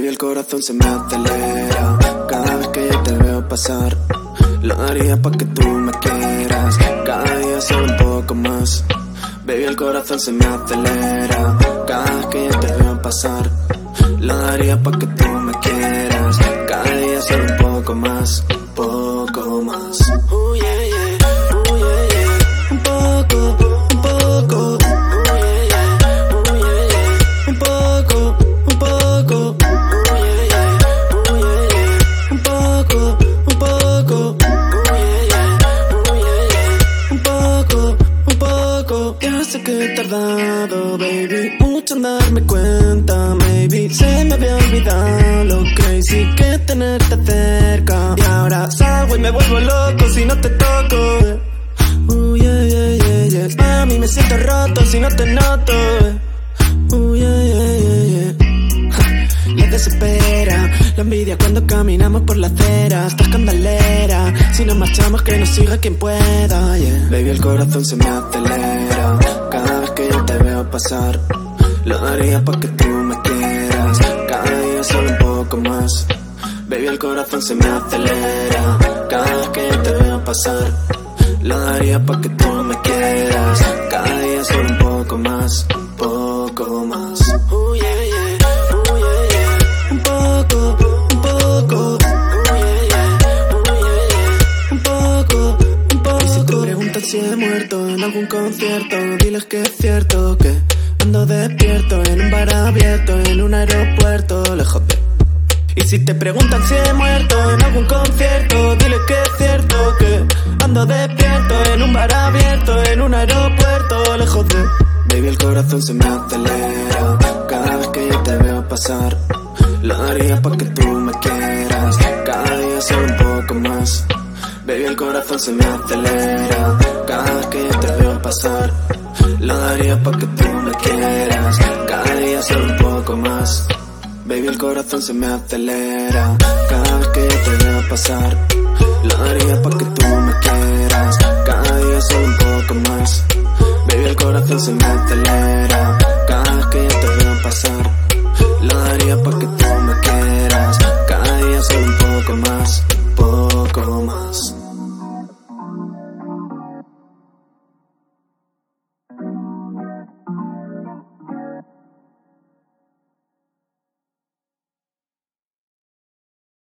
Baby, el corazón se me acelera cada vez que yo te veo pasar. Lo daría pa' que tú me quieras, cada día solo un poco más. Baby, el corazón se me acelera cada vez que yo te veo pasar. Lo daría pa' que tú me quieras, cada día solo un poco más, poco más. Oh yeah, yeah, oh yeah, yeah. Un poco, un poco. Oh yeah, yeah, oh yeah, yeah. Un poco, un poco. Oh yeah, yeah, oh yeah, yeah. Un poco, un poco. Oh yeah, yeah, oh yeah, yeah. Un poco, un poco. Ya sé que he tardado, baby, mucho en darme cuenta, maybe se me había olvidado lo crazy que es tenerte cerca. Y ahora salgo y me vuelvo loco si no te toco. Yeah, yeah, yeah, yeah. A mí me siento roto si no te noto. Yeah, yeah, yeah, yeah. Le desespera la envidia cuando caminamos por la acera. Esta escandalera, si nos marchamos que nos siga quien pueda, yeah. Baby, el corazón se me acelera cada vez que yo te veo pasar. Lo daría pa' que tú me quieras, cada día solo un poco más. Baby, el corazón se me acelera cada vez que yo te veo pasar. Lo daría pa' que tú me quieras, cada día solo un poco más, poco más. Oh yeah, yeah, oh yeah, yeah. Un poco, un poco. Oh yeah, yeah, oh yeah, yeah. Un poco, un poco. Y si te preguntan si he muerto en algún concierto, diles que es cierto que ando despierto en un bar abierto, en un aeropuerto, lejos de. Y si te preguntan si he muerto en algún concierto, dile que es cierto que ando despierto en un bar abierto, en un aeropuerto, lejos de. Baby, el corazón se me acelera cada vez que yo te veo pasar. Lo daría pa' que tú me quieras, cada día solo un poco más. Baby, el corazón se me acelera cada vez que yo te veo pasar. Lo daría pa' que tú me quieras, cada día solo un poco más. Baby, el corazón se me acelera cada vez que yo te veo pasar. Lo daría pa' que tú me quieras, cada día solo un poco más. Baby, el corazón se me acelera